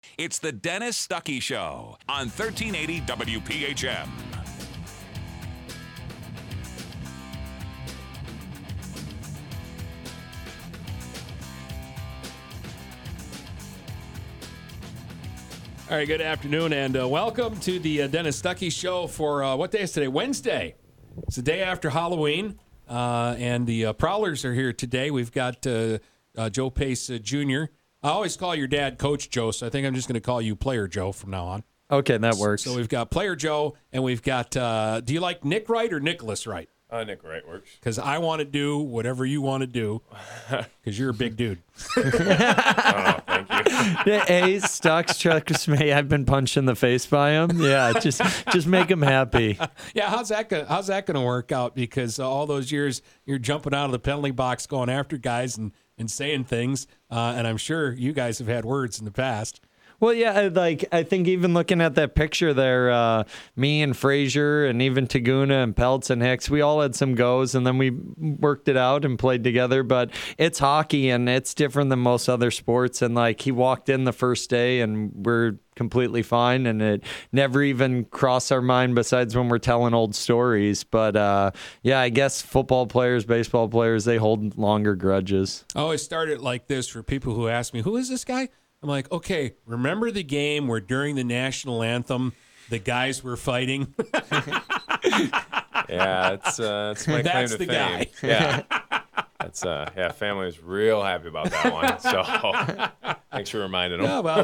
It's the Dennis Stuckey Show on 1380 WPHM. All right, good afternoon, and welcome to the Dennis Stuckey Show for, what day is today? Wednesday. It's the day after Halloween, and the Prowlers are here today. We've got Joe Pace Jr. I always call your dad Coach Joe, so I think I'm just going to call you Player Joe from now on. Okay, that works. So we've got Player Joe, and we've got, do you like Nick Wright or Nicholas Wright? Nick Wright works. Because I want to do whatever you want to do, because you're a big dude. Thank you. Hey, Stocks, trust me, I've been punched in the face by him. Yeah, just make him happy. Yeah, how's that going to work out? Because all those years you're jumping out of the penalty box, going after guys and saying things, and I'm sure you guys have had words in the past. Well, yeah, I think even looking at that picture there, me and Frazier and even Taguna and Peltz and Hicks, we all had some goes, and then we worked it out and played together. But it's hockey, and it's different than most other sports. And, he walked in the first day, and we're completely fine, and it never even crossed our mind besides when we're telling old stories. But, yeah, I guess football players, baseball players, they hold longer grudges. I always start it like this for people who ask me, who is this guy? I'm like, okay, remember the game where during the national anthem, the guys were fighting? Yeah, it's my claim to the fame. Guy. Yeah, family was real happy about that one. So thanks for reminding them. Yeah, well,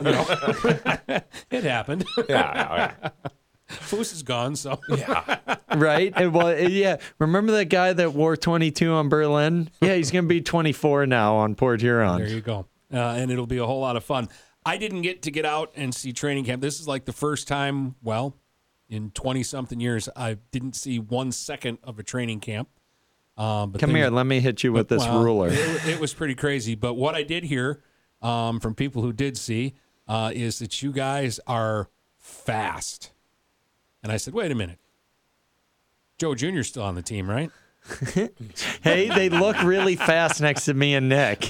it happened. Yeah. Foose is gone, so. Yeah. Right? And, well, yeah. Remember that guy that wore 22 on Berlin? Yeah, he's going to be 24 now on Port Huron. There you go. And it'll be a whole lot of fun. I didn't get out and see training camp. This is like the first time, in 20-something years, I didn't see 1 second of a training camp. But Come here, let me hit you with this ruler. It was pretty crazy. But what I did hear from people who did see is that you guys are fast. And I said, wait a minute. Joe Jr.'s still on the team, right? Hey, they look really fast next to me and Nick.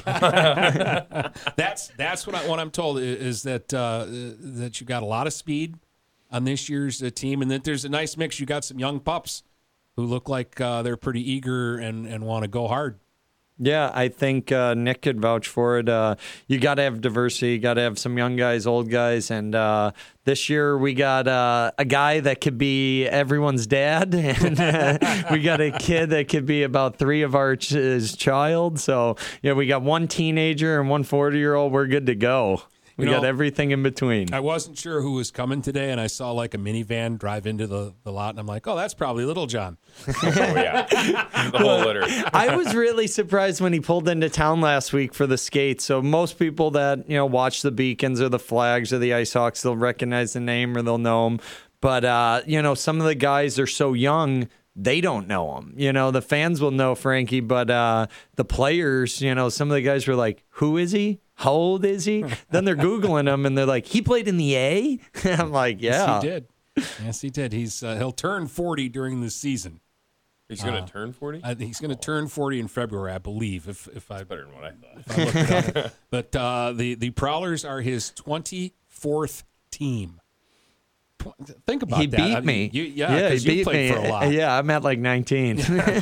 That's what I'm told is that that you got a lot of speed on this year's team, and that there's a nice mix. You got some young pups who look like they're pretty eager and want to go hard. Yeah, I think Nick could vouch for it. You got to have diversity. You got to have some young guys, old guys. And this year we got a guy that could be everyone's dad. And we got a kid that could be about three of his child. So, yeah, we got one teenager and one 40-year-old. We're good to go. We got everything in between. I wasn't sure who was coming today, and I saw like a minivan drive into the lot, and I'm like, oh, that's probably Little John. Oh, yeah. The whole litter. I was really surprised when he pulled into town last week for the skates. So most people that, watch the Beacons or the Flags or the Ice Hawks, they'll recognize the name or they'll know him. But, some of the guys are so young, they don't know him. The fans will know Frankie, but the players, some of the guys were like, who is he? How old is he? Then they're Googling him, and they're like, he played in the A? I'm like, yeah. Yes, he did. Yes, he did. He'll turn 40 during the season. He's going to turn 40? I think he's going to turn 40 in February, I believe. If I better than what I thought. If I looked it up. But the Prowlers are his 24th team. Think about he that. Beat me. He beat played me. For a while. Yeah, I'm at like 19.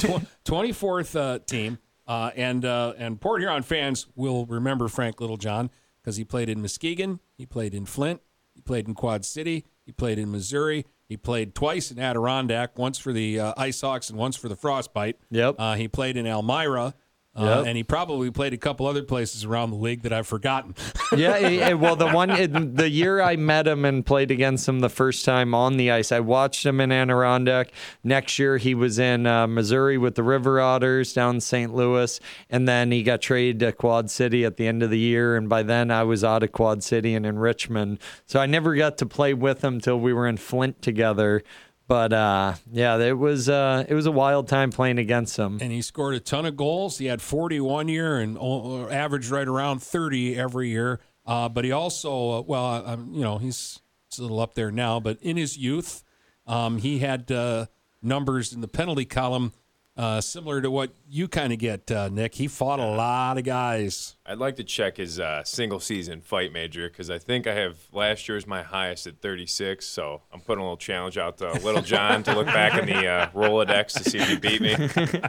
24th team. And Port Huron fans will remember Frank Littlejohn because he played in Muskegon, he played in Flint, he played in Quad City, he played in Missouri, he played twice in Adirondack, once for the Ice Hawks and once for the Frostbite. Yep. He played in Elmira. And he probably played a couple other places around the league that I've forgotten. Well, the year I met him and played against him the first time on the ice, I watched him in Adirondack. Next year, he was in Missouri with the River Otters down in St. Louis, and then he got traded to Quad City at the end of the year, and by then I was out of Quad City and in Richmond. So I never got to play with him till we were in Flint together. But, it was a wild time playing against him. And he scored a ton of goals. He had 40 one year and averaged right around 30 every year. But he also, he's a little up there now. But in his youth, he had numbers in the penalty column similar to what you kind of get, Nick. He fought a lot of guys. I'd like to check his single season fight major because I think I have last year's my highest at 36. So I'm putting a little challenge out to Little John to look back in the Rolodex to see if he beat me.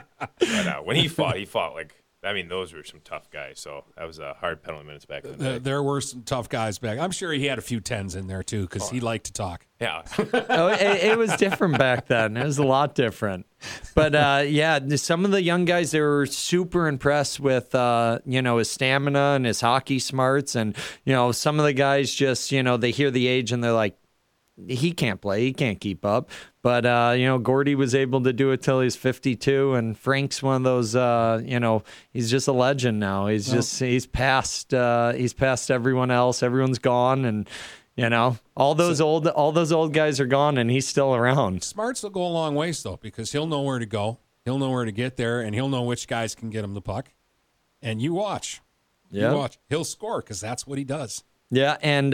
But when he fought like, I mean, those were some tough guys. So that was hard penalty minutes back in the day. There were some tough guys back. I'm sure he had a few 10s in there too because he liked to talk. Yeah. It was different back then. It was a lot different. But, some of the young guys, they were super impressed with, his stamina and his hockey smarts. And, some of the guys just, they hear the age and they're like, he can't play. He can't keep up. But, Gordy was able to do it till he's 52. And Frank's one of those, he's just a legend now. He's past everyone else. Everyone's gone. And, all those old guys are gone and he's still around. Smarts will go a long ways, though, because he'll know where to go. He'll know where to get there, and he'll know which guys can get him the puck. And you watch. Yeah. You watch. He'll score because that's what he does. Yeah, and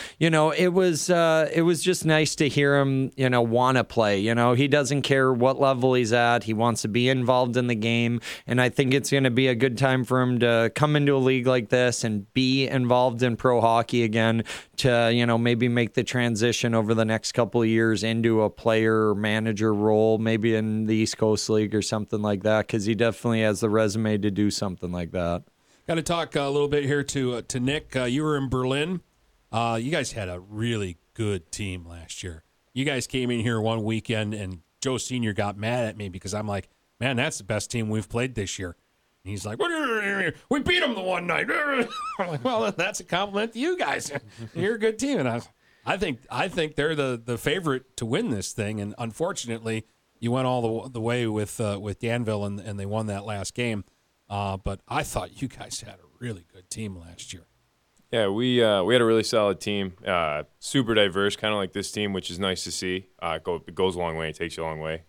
it was just nice to hear him, want to play. He doesn't care what level he's at. He wants to be involved in the game, and I think it's going to be a good time for him to come into a league like this and be involved in pro hockey again to, maybe make the transition over the next couple of years into a player or manager role, maybe in the East Coast League or something like that, because he definitely has the resume to do something like that. Got to talk a little bit here to Nick. You were in Berlin. You guys had a really good team last year. You guys came in here one weekend, and Joe Sr. got mad at me because I'm like, man, that's the best team we've played this year. And he's like, we beat them the one night. I'm like, well, that's a compliment to you guys. You're a good team. And I think they're the favorite to win this thing. And unfortunately, you went all the way with Danville, and they won that last game. But I thought you guys had a really good team last year. Yeah, we had a really solid team, super diverse, kind of like this team, which is nice to see. It goes a long way. It takes you a long way.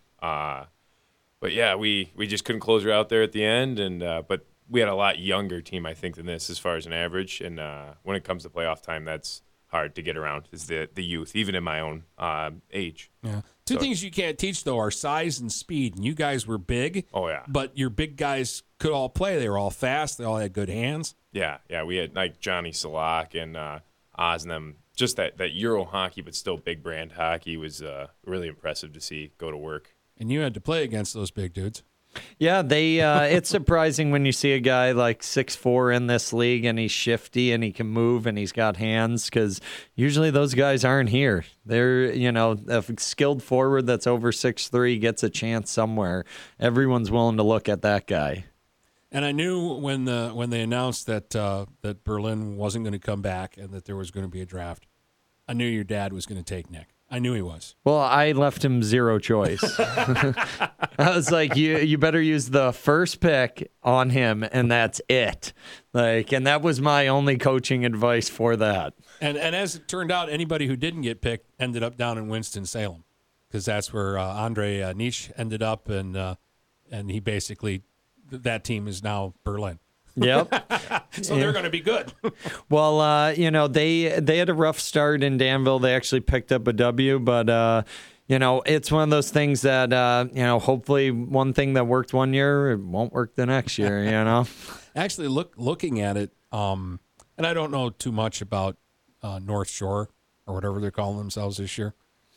But yeah, we just couldn't close her out there at the end, and but we had a lot younger team, I think, than this as far as an average. And when it comes to playoff time, that's hard to get around. Is the youth, even in my own age. Yeah. Two things you can't teach, though, are size and speed. And you guys were big. Oh, yeah. But your big guys could all play. They were all fast. They all had good hands. Yeah. We had like Johnny Salak and Oz and them. Just that Euro hockey, but still big brand hockey was really impressive to see go to work. And you had to play against those big dudes. Yeah, it's surprising when you see a guy like 6'4" in this league and he's shifty and he can move and he's got hands, because usually those guys aren't here. They're, a skilled forward that's over 6'3" gets a chance somewhere. Everyone's willing to look at that guy. And I knew when they announced that Berlin wasn't going to come back and that there was going to be a draft, I knew your dad was going to take Nick. I knew he was. Well, I left him zero choice. I was like, you better use the first pick on him, and that's it. And that was my only coaching advice for that. And as it turned out, anybody who didn't get picked ended up down in Winston-Salem, because that's where Andre Niche ended up, and he basically, that team is now Berlin. Yep. So they're going to be good. Well, they had a rough start in Danville. They actually picked up a W, but it's one of those things that hopefully one thing that worked one year, it won't work the next year. Actually, looking at it, and I don't know too much about North Shore or whatever they're calling themselves this year.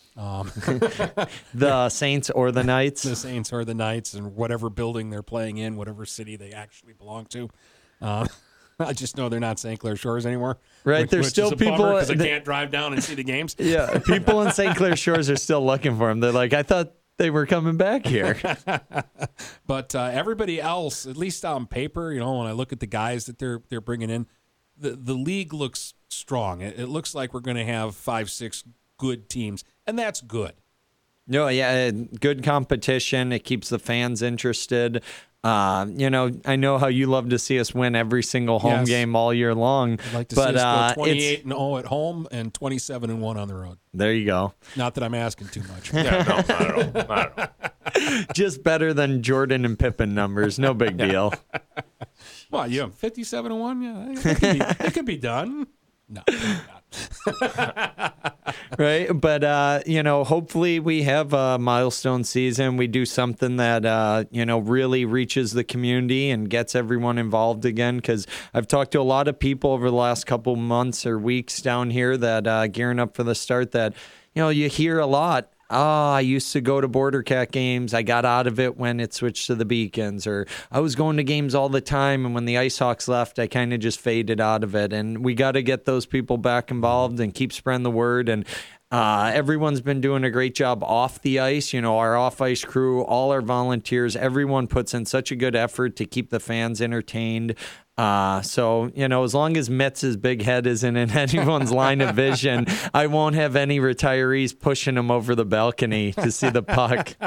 The Saints or the Knights. The Saints or the Knights, and whatever building they're playing in, whatever city they actually belong to. I just know they're not St. Clair Shores anymore. Right, there's still people because I can't drive down and see the games. Yeah, people in St. Clair Shores are still looking for them. They're like, I thought they were coming back here. But everybody else, at least on paper, when I look at the guys that they're bringing in, the league looks strong. It looks like we're going to have 5-6 good teams, and that's good. No, yeah, good competition. It keeps the fans interested. I know how you love to see us win every single home game all year long. I'd like to see us go 28-0 at home and 27-1 on the road. There you go. Not that I'm asking too much. Yeah, no, not at all. Just better than Jordan and Pippen numbers. No big deal. Well, 57-1. Yeah, it could be done. No, not. Right. But, hopefully we have a milestone season. We do something that, really reaches the community and gets everyone involved again. Because I've talked to a lot of people over the last couple months or weeks down here that gearing up for the start that, you hear a lot. I used to go to Border Cat games. I got out of it when it switched to the Beacons, or I was going to games all the time. And when the Ice Hawks left, I kind of just faded out of it. And we got to get those people back involved and keep spreading the word. And everyone's been doing a great job off the ice. Our off-ice crew, all our volunteers, everyone puts in such a good effort to keep the fans entertained. So, as long as Mitz's big head isn't in anyone's line of vision, I won't have any retirees pushing him over the balcony to see the puck.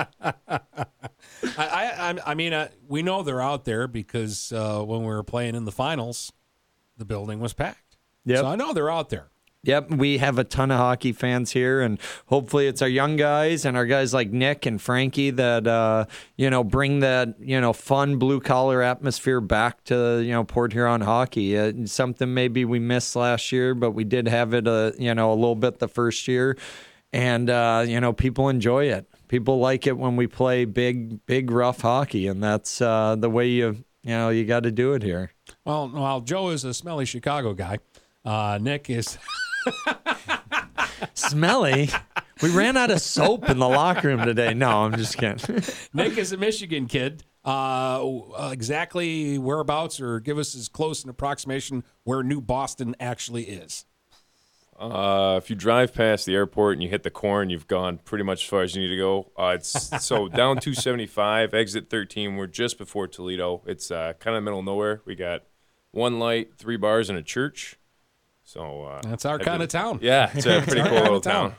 We know they're out there because when we were playing in the finals, the building was packed. Yep. So I know they're out there. Yep, we have a ton of hockey fans here, and hopefully it's our young guys and our guys like Nick and Frankie that, bring that, fun blue-collar atmosphere back to, Port Huron hockey. Something maybe we missed last year, but we did have it, a little bit the first year, and, people enjoy it. People like it when we play big, rough hockey, and that's the way you got to do it here. Well, while Joe is a smelly Chicago guy, Nick is... Smelly? We ran out of soap in the locker room today. No, I'm just kidding. Nick is a Michigan kid. Exactly whereabouts, or give us as close an approximation where New Boston actually is. If you drive past the airport and you hit the corn, you've gone pretty much as far as you need to go. It's so down 275, exit 13. We're just before Toledo. It's kind of the middle of nowhere. We got one light, 3 bars, and a church. So that's our kind of town. Yeah, it's a pretty cool little town.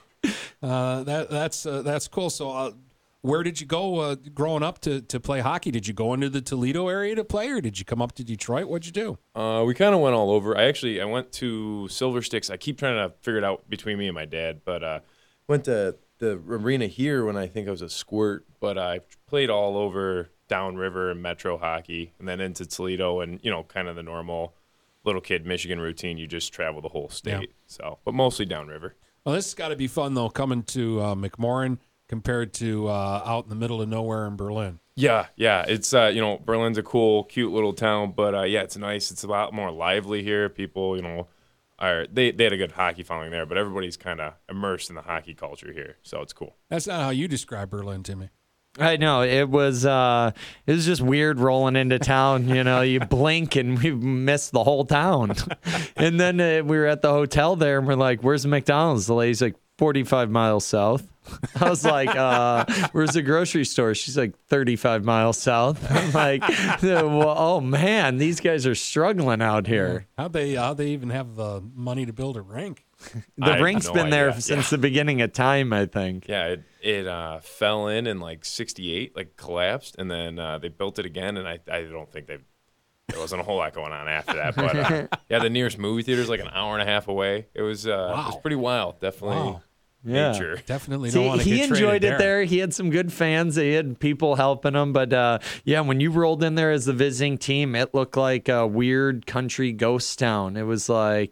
That's cool. So where did you go growing up to play hockey? Did you go into the Toledo area to play, or did you come up to Detroit? What'd you do? We kind of went all over. I went to Silver Sticks. I keep trying to figure it out between me and my dad, but went to the arena here when I think I was a squirt, but I played all over downriver and metro hockey, and then into Toledo, and kind of the normal little kid Michigan routine. You just travel the whole state. Yeah. So, but mostly downriver. Well, this has got to be fun though, coming to McMorran compared to out in the middle of nowhere in Berlin. Yeah. It's Berlin's a cool, cute little town, but it's nice. It's a lot more lively here. People, they had a good hockey following there, but everybody's kind of immersed in the hockey culture here, so it's cool. That's not how you describe Berlin to me. I know it was just weird rolling into town. You blink and we missed the whole town. And then we were at the hotel there and we're like, "Where's the McDonald's?" The lady's like, 45 miles south. I was like, where's the grocery store? She's like, 35 miles south. I'm like, well, oh man, these guys are struggling out here. How'd they even have the money to build a rink? The rink's been there since the beginning of time, I think. Yeah, it fell in like 68, like collapsed, and then they built it again, and I don't think there wasn't a whole lot going on after that. But the nearest movie theater is like an hour and a half away. It was pretty wild, definitely. Wow. Yeah, nature. Definitely don't want to get he enjoyed traded it there. He had some good fans. He had people helping him. But when you rolled in there as the visiting team, it looked like a weird country ghost town. It was like,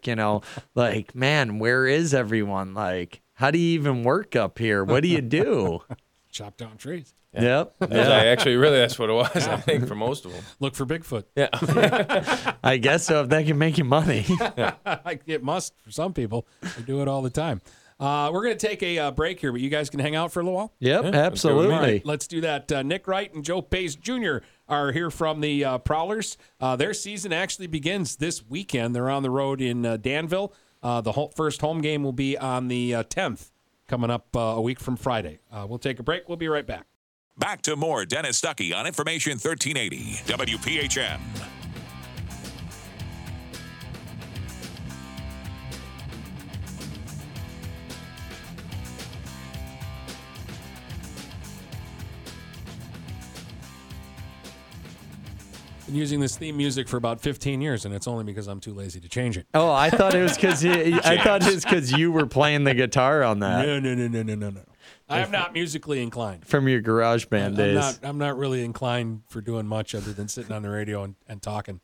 man, where is everyone? Like, how do you even work up here? What do you do? Chop down trees. Yep. Actually, really, that's what it was, I think, for most of them. Look for Bigfoot. Yeah. I guess so, if that can make you money. It must for some people. They do it all the time. We're going to take a break here, but you guys can hang out for a little while? Yep, absolutely. All right, let's do that. Nick Wright and Joe Pace Jr. are here from the Prowlers. Their season actually begins this weekend. They're on the road in Danville. The first home game will be on the 10th, coming up a week from Friday. We'll take a break. We'll be right back. Back to more Dennis Stuckey on Information 1380 WPHM. Been using this theme music for about 15 years, and it's only because I'm too lazy to change it. Oh, I thought it was because you were playing the guitar on that. No. I am not musically inclined. From your garage band days. I'm not really inclined for doing much other than sitting on the radio and talking.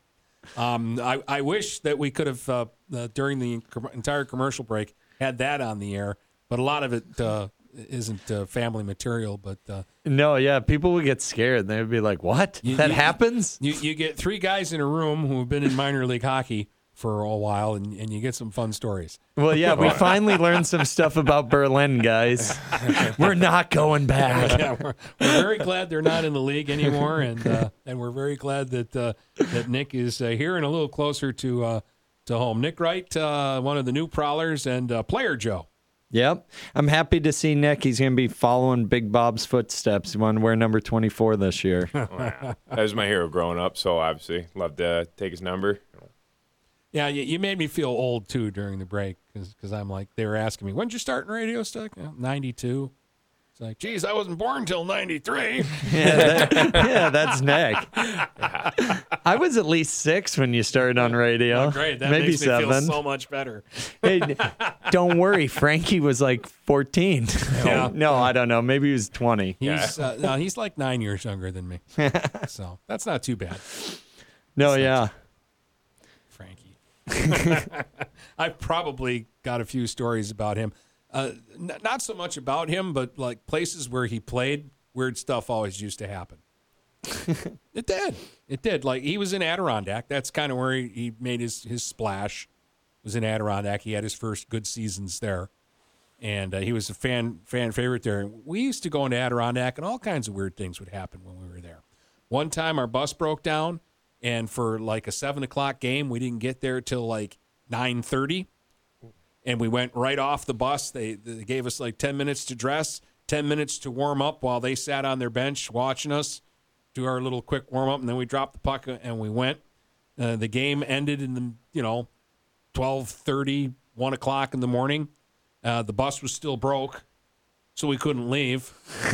I wish that we could have, during the entire commercial break, had that on the air. but a lot of it isn't family material. But No, yeah, people would get scared. They'd be like, "What? That happens?" you get three guys in a room who have been in minor league hockey for a while, and you get some fun stories. Well, yeah, we finally learned some stuff about Berlin, guys. We're not going back. Yeah, we're very glad they're not in the league anymore, and we're very glad that Nick is here and a little closer to home. Nick Wright, one of the new Prowlers, and Player Joe. Yep. I'm happy to see Nick. He's going to be following Big Bob's footsteps. He wanted to wear number 24 this year. That was my hero growing up, so obviously loved to take his number. Yeah, you made me feel old, too, during the break, because I'm like, they were asking me, when did you start in radio stuff? 92. It's like, geez, I wasn't born until 93. Yeah, that's Nick. I was at least 6 when you started on radio. Oh, great. That Maybe makes me 7. feel so much better. Hey, don't worry. Frankie was like 14. Yeah. No, I don't know. Maybe he was 20. He's like 9 years younger than me. So that's not too bad, No, yeah. Frankie. I've probably got a few stories about him. Not so much about him, but like places where he played, weird stuff always used to happen. It did. Like he was in Adirondack. That's kind of where he made his splash. Was in Adirondack. He had his first good seasons there, and he was a fan favorite there. We used to go into Adirondack, and all kinds of weird things would happen when we were there. One time, our bus broke down, and for like a 7:00 game, we didn't get there till like 9:30. And we went right off the bus. They gave us like 10 minutes to dress, 10 minutes to warm up while they sat on their bench watching us do our little quick warm up. And then we dropped the puck and we went. The game ended in the 12:30, 1 o'clock in the morning. The bus was still broke, so we couldn't leave.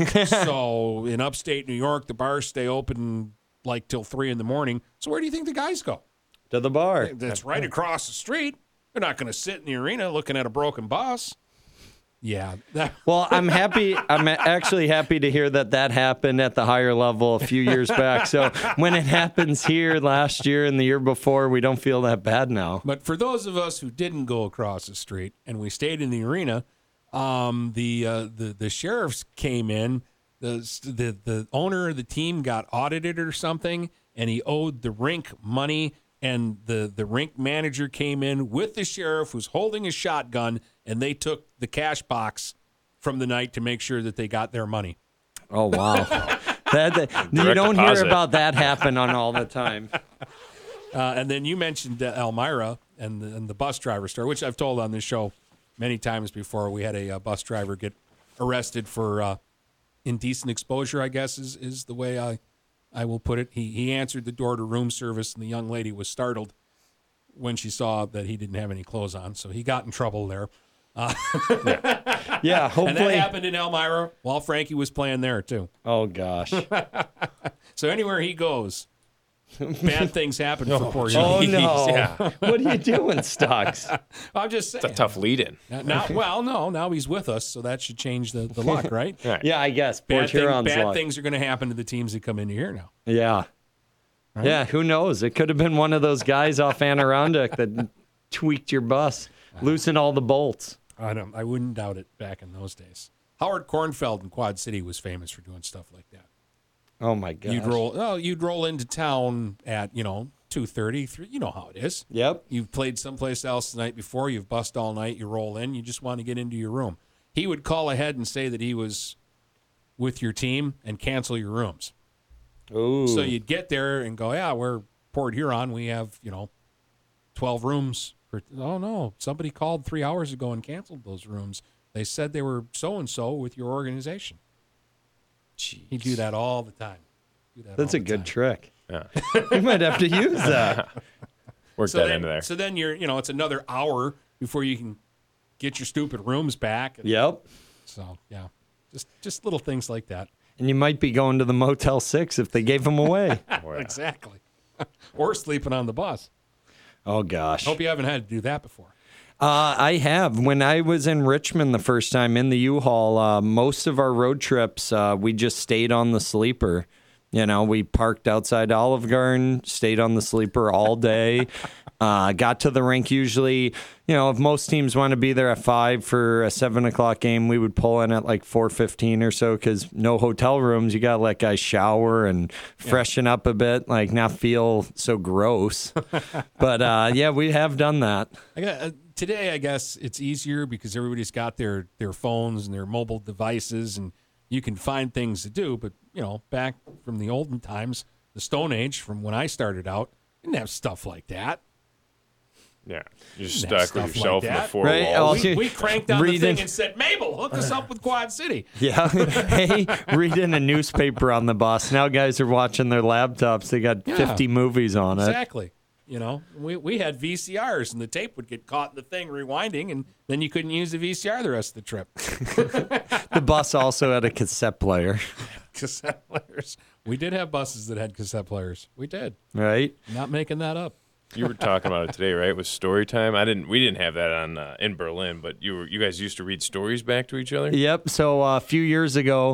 So in upstate New York, the bars stay open like till 3 in the morning. So where do you think the guys go? To the bar. That's right across the street. They're not going to sit in the arena looking at a broken bus. Yeah. Well, I'm happy. I'm actually happy to hear that happened at the higher level a few years back. So when it happens here last year and the year before, we don't feel that bad now. But for those of us who didn't go across the street and we stayed in the arena, the sheriffs came in. The owner of the team got audited or something, and he owed the rink money. And the rink manager came in with the sheriff who's holding a shotgun, and they took the cash box from the night to make sure that they got their money. Oh, wow. You don't hear about that happen on all the time. And then you mentioned Elmira and the bus driver story, which I've told on this show many times before. We had a bus driver get arrested for indecent exposure, I guess is the way I will put it. He answered the door to room service, and the young lady was startled when she saw that he didn't have any clothes on. So he got in trouble there. Yeah, hopefully. And that happened in Elmira while Frankie was playing there, too. Oh, gosh. So anywhere he goes, bad things happen for poor young. Oh, no. Yeah. What are you doing, Stocks? I'm just saying. It's a tough lead-in. Now he's with us, so that should change the luck, right? Right. Yeah, I guess. Bad Huron's luck. things are going to happen to the teams that come into here now. Yeah. Right? Yeah, who knows? It could have been one of those guys off Adirondack that tweaked your bus, loosened all the bolts. I wouldn't doubt it back in those days. Howard Kornfeld in Quad City was famous for doing stuff like that. Oh, my gosh. You'd roll into town at, 2:30, 3. You know how it is. Yep. You've played someplace else the night before. You've bussed all night. You roll in. You just want to get into your room. He would call ahead and say that he was with your team and cancel your rooms. Ooh. So you'd get there and go, yeah, we're Port Huron. We have, 12 rooms. Oh, no. Somebody called 3 hours ago and canceled those rooms. They said they were so-and-so with your organization. Jeez. He'd do that all the time. That's a good trick. Yeah. We might have to use that. Work that into there. So then you're, it's another hour before you can get your stupid rooms back. Yep. So, yeah, just little things like that. And you might be going to the Motel 6 if they gave them away. Oh, yeah. Exactly. Or sleeping on the bus. Oh, gosh. Hope you haven't had to do that before. I have. When I was in Richmond the first time in the U-Haul, most of our road trips, we just stayed on the sleeper. We parked outside Olive Garden, stayed on the sleeper all day. Got to the rink usually, if most teams want to be there at 5 for a 7 o'clock game, we would pull in at like 4:15 or so because no hotel rooms. You got to let guys shower and freshen up a bit, like not feel so gross. But we have done that. Today, I guess it's easier because everybody's got their phones and their mobile devices, and you can find things to do. But, back from the olden times, the Stone Age, from when I started out, didn't have stuff like that. Yeah, you're stuck with yourself in the four Right. walls. We cranked on the thing and said, Mabel, hook us up with Quad City. Yeah. Hey, reading a newspaper on the bus. Now guys are watching their laptops. They got 50 movies on it. Exactly. We had VCRs, and the tape would get caught in the thing rewinding, and then you couldn't use the VCR the rest of the trip. The bus also had a cassette player. Cassette players. We did have buses that had cassette players. We did. Right. Not making that up. You were talking about it today, right? With story time. We didn't have that on in Berlin, but you guys used to read stories back to each other. Yep. So a few years ago,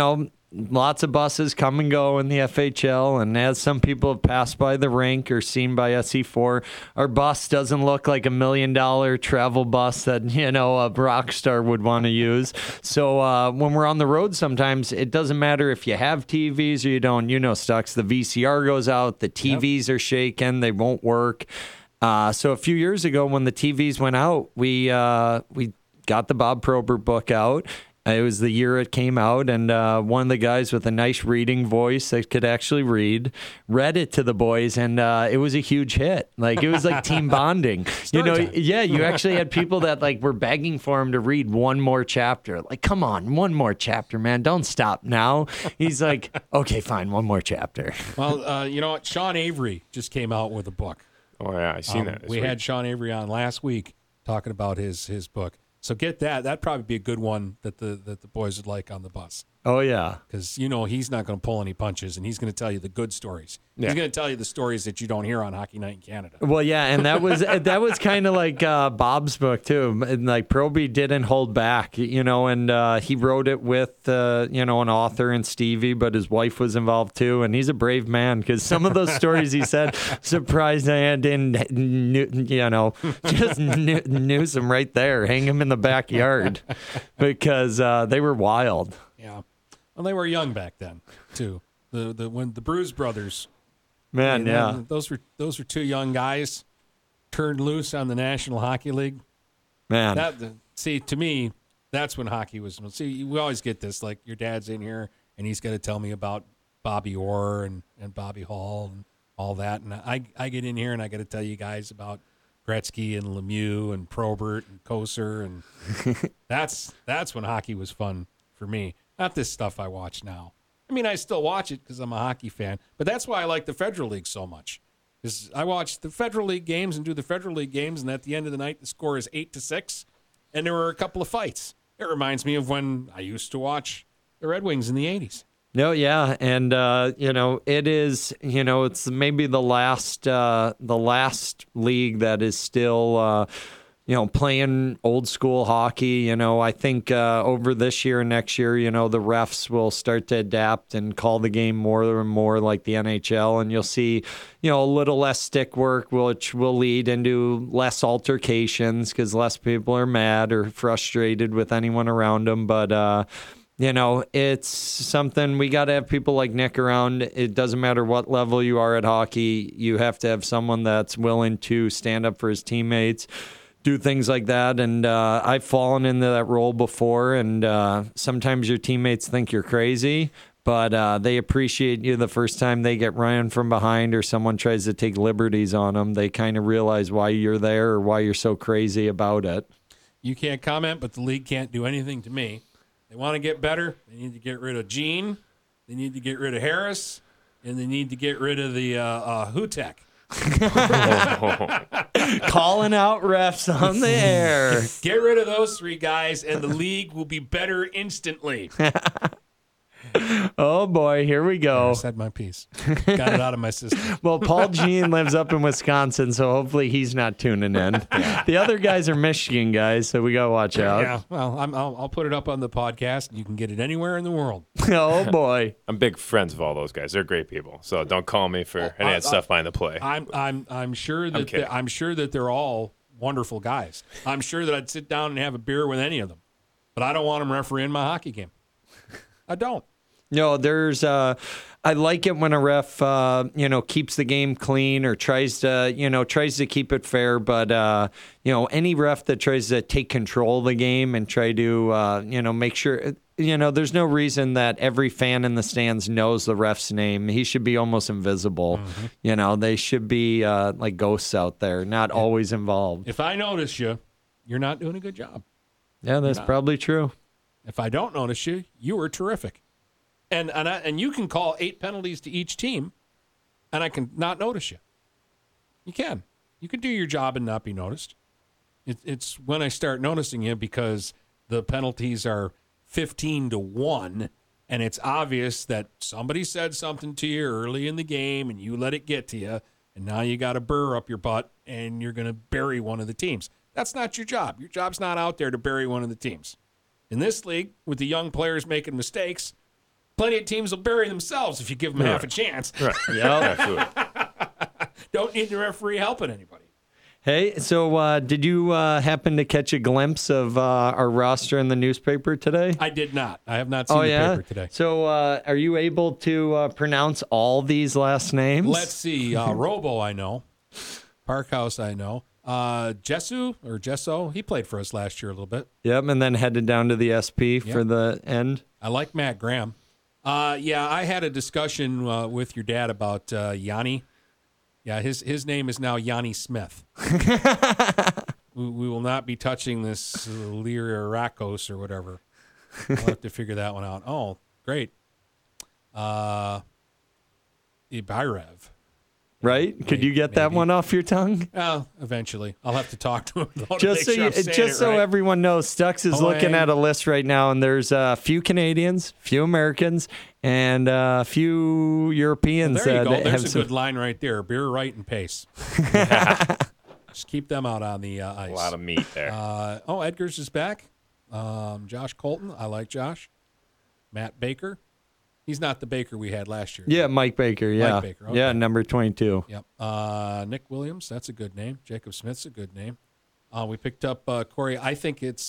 lots of buses come and go in the FHL, and as some people have passed by the rink or seen by SE4, our bus doesn't look like $1 million travel bus that a rock star would want to use. So when we're on the road, sometimes it doesn't matter if you have TVs or you don't. Stucks. The VCR goes out, the TVs are shaken, they won't work. So a few years ago, when the TVs went out, we got the Bob Probert book out. It was the year it came out, and one of the guys with a nice reading voice that could actually read it to the boys, and it was a huge hit. Like, it was like team bonding. You actually had people that were begging for him to read one more chapter. Like, come on, one more chapter, man. Don't stop now. He's like, okay, fine, one more chapter. Well, you know what? Sean Avery just came out with a book. Oh, yeah, I seen that. We had Sean Avery on last week talking about his book. So get that. That'd probably be a good one that the boys would like on the bus. Oh, yeah. Because, he's not going to pull any punches, and he's going to tell you the good stories. Yeah. He's going to tell you the stories that you don't hear on Hockey Night in Canada. Well, yeah, and that was kind of like Bob's book, too. And, Proby didn't hold back, and he wrote it with, an author and Stevie, but his wife was involved, too. And he's a brave man because some of those stories he said, surprised I didn't, just noose him right there, hang him in the backyard because they were wild. Yeah. Well, they were young back then, too. When the Bruise brothers, man, yeah, those were two young guys turned loose on the National Hockey League. Man, to me, that's when hockey was. See, we always get this, like your dad's in here and he's got to tell me about Bobby Orr and Bobby Hall and all that, and I get in here and I got to tell you guys about Gretzky and Lemieux and Probert and Kosar, and that's when hockey was fun for me. Not this stuff I watch now. I mean, I still watch it because I'm a hockey fan, but that's why I like the Federal League so much. Because I watch the Federal League games and do the Federal League games, and at the end of the night, the score is 8-6, and there were a couple of fights. It reminds me of when I used to watch the Red Wings in the 80s. No, yeah, and it is. It's maybe the last league that is still. Playing old school hockey, I think over this year and next year, the refs will start to adapt and call the game more and more like the NHL. And you'll see, a little less stick work, which will lead into less altercations because less people are mad or frustrated with anyone around them. But, it's something we got to have people like Nick around. It doesn't matter what level you are at hockey. You have to have someone that's willing to stand up for his teammates, do things like that. And I've fallen into that role before, and sometimes your teammates think you're crazy, but they appreciate you the first time they get run from behind or someone tries to take liberties on them. They kind of realize why you're there or why you're so crazy about it. You can't comment, but the league can't do anything to me. They want to get better. They need to get rid of Gene. They need to get rid of Harris, and they need to get rid of the Hutek. Calling out refs on the air. Get rid of those three guys, and the league will be better instantly. Oh, boy. Here we I go. said my piece. Got it out of my system. Well, Paul Jean lives up in Wisconsin, so hopefully he's not tuning in. The other guys are Michigan guys, so we got to watch out. Yeah, well, I'll put it up on the podcast, and you can get it anywhere in the world. Oh, boy. I'm big friends of all those guys. They're great people. So don't call me for any of that stuff behind the play. I'm sure that I'm sure that they're all wonderful guys. I'm sure that I'd sit down and have a beer with any of them, but I don't want them refereeing my hockey game. I don't. No, I like it when a ref, keeps the game clean or tries to keep it fair. But, any ref that tries to take control of the game and try to, make sure, there's no reason that every fan in the stands knows the ref's name. He should be almost invisible. Mm-hmm. They should be like ghosts out there, not always involved. If I notice you, you're not doing a good job. Yeah, that's probably true. If I don't notice you, you were terrific. And you can call 8 penalties to each team, and I can not notice you. You can. You can do your job and not be noticed. It's when I start noticing you because the penalties are 15-1, and it's obvious that somebody said something to you early in the game, and you let it get to you, and now you got a burr up your butt, and you're going to bury one of the teams. That's not your job. Your job's not out there to bury one of the teams. In this league, with the young players making mistakes, plenty of teams will bury themselves if you give them half a chance. Right. Yeah, absolutely. Don't need the referee helping anybody. Hey, so did you happen to catch a glimpse of our roster in the newspaper today? I did not. I have not seen the paper today. So are you able to pronounce all these last names? Let's see. Robo, I know. Parkhouse, I know. Jesso, he played for us last year a little bit. Yep, and then headed down to the SP for the end. I like Matt Graham. I had a discussion with your dad about Yanni. Yeah, his name is now Yanni Smith. we will not be touching this Lyrakos or whatever. We'll have to figure that one out. Oh, great. Ibarev. Right? Could you get that one off your tongue? Eventually. I'll have to talk to him. Just so everyone knows, Stux is looking at a list right now, and there's a few Canadians, few Americans, and a few Europeans. There you go. There's a good line right there. Beer, right, and pace. Just keep them out on the ice. A lot of meat there. Edgar's is back. Josh Colton. I like Josh. Matt Baker. He's not the Baker we had last year. Yeah, Mike Baker. Yeah, Mike Baker. Okay. Yeah, number 22. Yep. Nick Williams. That's a good name. Jacob Smith's a good name. We picked up Corey. I think it's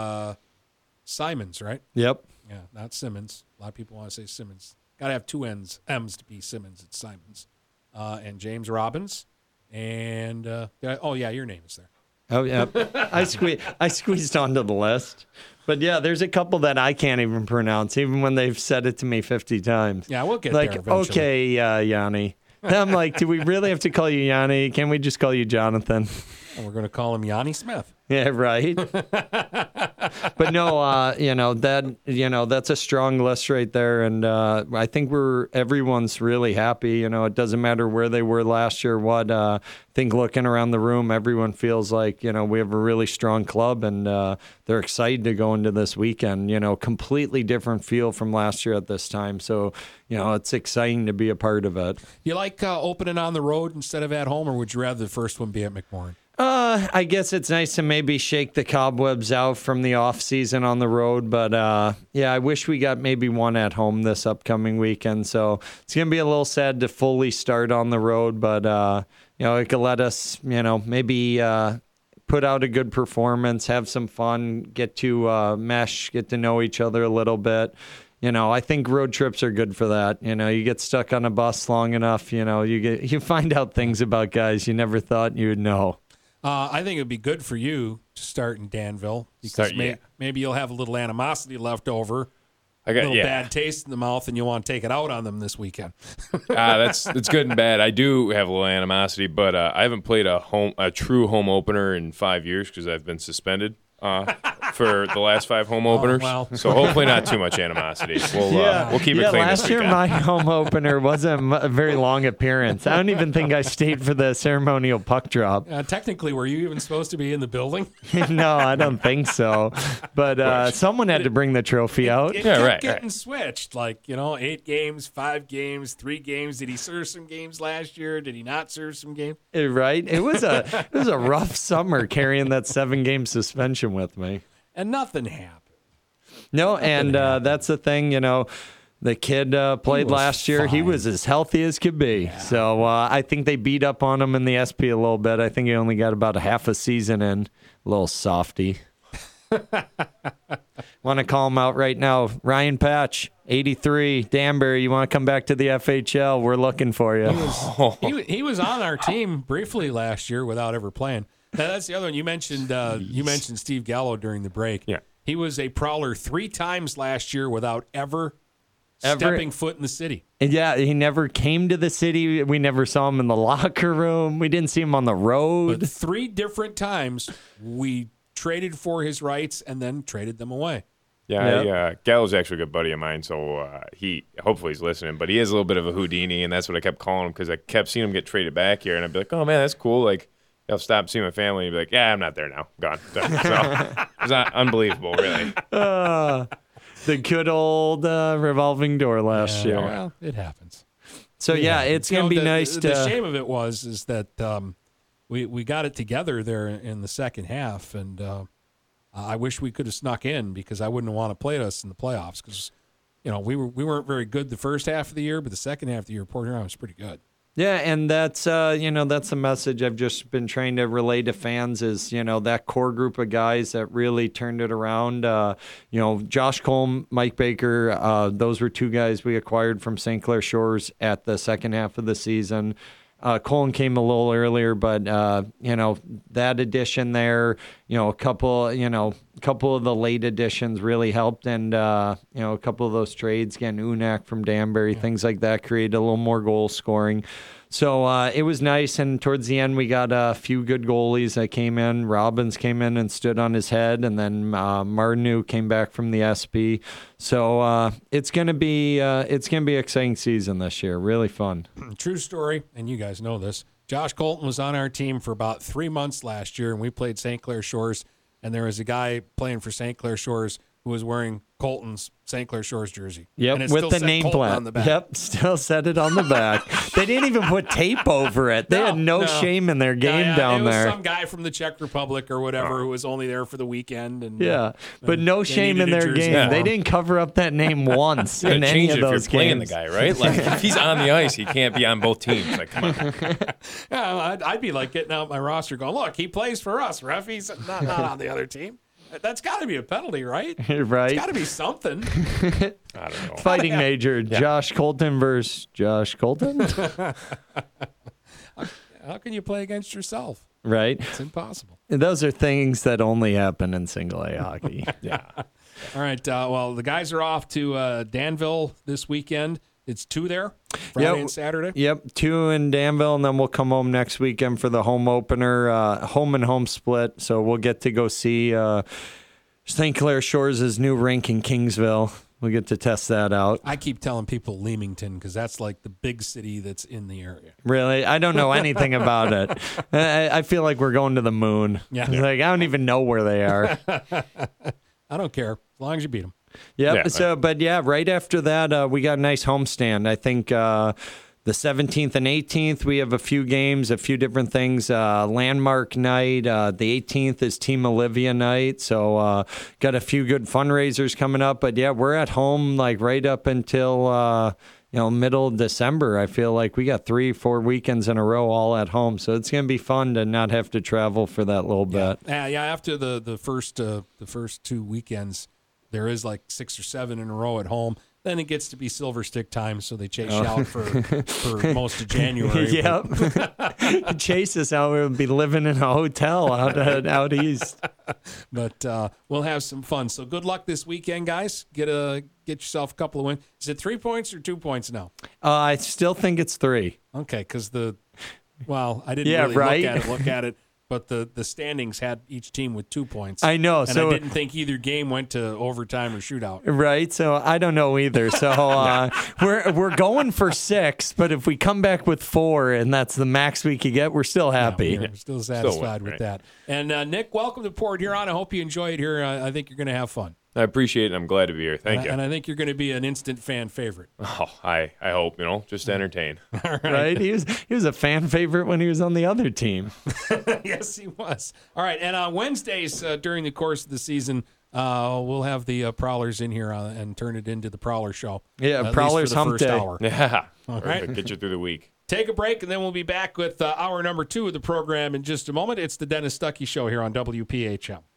Simons, right? Yep. Yeah, not Simmons. A lot of people want to say Simmons. Got to have two M's to be Simmons. It's Simons. And James Robbins. And your name is there. Oh yeah, I squeezed onto the list, but yeah, there's a couple that I can't even pronounce, even when they've said it to me 50 times. Yeah, we'll get there eventually. Okay, Yanni. And I'm like, do we really have to call you Yanni? Can we just call you Jonathan? And we're going to call him Yanni Smith. Yeah, right. But no, that's a strong list right there, and I think everyone's really happy. It doesn't matter where they were last year. I think looking around the room, everyone feels like we have a really strong club, and they're excited to go into this weekend. Completely different feel from last year at this time. So it's exciting to be a part of it. You like opening on the road instead of at home, or would you rather the first one be at McMorran? I guess it's nice to maybe shake the cobwebs out from the off season on the road, but I wish we got maybe one at home this upcoming weekend. So it's gonna be a little sad to fully start on the road, but it could let us, maybe put out a good performance, have some fun, get to mesh, get to know each other a little bit. I think road trips are good for that. You get stuck on a bus long enough, you find out things about guys you never thought you would know. I think it would be good for you to start in Danville because maybe you'll have a little animosity left over, bad taste in the mouth, and you want to take it out on them this weekend. That's good and bad. I do have a little animosity, but I haven't played a true home opener in 5 years because I've been suspended. for the last 5 home openers. well. So hopefully not too much animosity. We'll keep it clean last this year weekend. my home opener wasn't a very long appearance. I don't even think I stayed for the ceremonial puck drop. Technically, were you even supposed to be in the building? No, I don't think so. But someone had to bring the trophy out. It Yeah, kept right, getting switched. 8 games, 5 games, 3 games. Did he serve some games last year? Did he not serve some games? Right? It was a rough summer carrying that 7-game suspension with me. And nothing happened. No, and that's the thing, the kid played was last year. He fine. was as healthy as could be. So I think they beat up on him in the SP a little bit. I think he only got about a half a season in. A little softy. Want to call him out right now. Ryan Patch, 83. Danbury, you want to come back to the FHL? We're looking for you. He was on our team briefly last year without ever playing. Now, that's the other one. You mentioned Steve Gallo during the break. Yeah. He was a Prowler 3 times last year without ever stepping foot in the city. Yeah, he never came to the city. We never saw him in the locker room. We didn't see him on the road. But 3 different times we traded for his rights and then traded them away. Yeah, Gallo's actually a good buddy of mine, so he hopefully he's listening. But he is a little bit of a Houdini, and that's what I kept calling him because I kept seeing him get traded back here, and I'd be like, "Oh man, that's cool." Like I'll stop seeing my family and be like, "Yeah, I'm not there now, gone." So it's not unbelievable, really. The good old revolving door last year. Well, it happens. So yeah, it's gonna be nice to. The shame of it is that we got it together there in the second half, and I wish we could have snuck in because I wouldn't want to play us in the playoffs because we weren't very good the first half of the year, but the second half of the year, Port Huron was pretty good. Yeah, and that's that's a message I've just been trying to relay to fans is that core group of guys that really turned it around. Josh Cole, Mike Baker, those were 2 guys we acquired from St. Clair Shores at the second half of the season. Colin came a little earlier, but that addition there, a couple of the late additions really helped, and a couple of those trades, again, Unak from Danbury, things like that created a little more goal scoring. So it was nice, and towards the end we got a few good goalies that came in. Robbins came in and stood on his head, and then Martinu came back from the SP. So it's gonna be an exciting season this year. Really fun. True story, and you guys know this. Josh Colton was on our team for about 3 months last year, and we played St. Clair Shores, and there was a guy playing for St. Clair Shores who was wearing Colton's St. Clair Shores jersey. Yep, and it with still the said name Colton plaque. on the back. Yep, still said it on the back. They didn't even put tape over it. They had no shame in their game down it was there. Some guy from the Czech Republic or whatever who was only there for the weekend. And but no shame in their game. Yeah. They didn't cover up that name once in any of those if you're playing games. the guy, right? Like if he's on the ice, he can't be on both teams. Like, come on. Yeah, I'd be like getting out my roster going, look, he plays for us, ref. He's not on the other team. That's got to be a penalty, right? Right. It's got to be something. I don't know. Fighting Major, Josh Colton versus Josh Colton. How can you play against yourself? Right. It's impossible. Those are things that only happen in single A hockey. Yeah. All right. Well, the guys are off to Danville this weekend. It's 2 there, Friday and Saturday. Yep, 2 in Danville, and then we'll come home next weekend for the home opener, home and home split. So we'll get to go see St. Clair Shores' new rink in Kingsville. We'll get to test that out. I keep telling people Leamington because that's like the big city that's in the area. Really? I don't know anything about it. I feel like we're going to the moon. Yeah. Like, I don't even know where they are. I don't care as long as you beat them. Yep. Yeah, So, but yeah, right after that, we got a nice homestand. I think the 17th and 18th, we have a few games, a few different things. Landmark night. The 18th is Team Olivia night. So, got a few good fundraisers coming up. But yeah, we're at home like right up until middle of December. I feel like we got 3-4 weekends in a row all at home. So it's going to be fun to not have to travel for that little bit. Yeah. After the first 2 weekends, there is like 6 or 7 in a row at home. Then it gets to be Silver Stick time, so they chase you out for most of January. Yep. Chase us out. We'll be living in a hotel out east. But we'll have some fun. So good luck this weekend, guys. Get yourself a couple of wins. Is it 3 points or 2 points now? I still think it's 3. Okay, because I didn't Yeah, really right? look at it. but the standings had each team with 2 points. I know. And So I didn't think either game went to overtime or shootout. right. So I don't know either. So we're going for 6, but if we come back with 4 and that's the max we could get, we're still happy. We're still satisfied with right. that. And Nick, welcome to Port Huron. I hope you enjoy it here. I think you're going to have fun. I appreciate it. I'm glad to be here. Thank you. And I think you're going to be an instant fan favorite. Oh, I hope, just to entertain. Right. He was a fan favorite when he was on the other team. Yes, he was. All right. And on Wednesdays during the course of the season, we'll have the Prowlers in here and turn it into the Prowler Show. Yeah, at least Prowlers for the Hump first Day. hour. Yeah. right. Get you through the week. Take a break, and then we'll be back with hour number 2 of the program in just a moment. It's the Dennis Stuckey Show here on WPHM.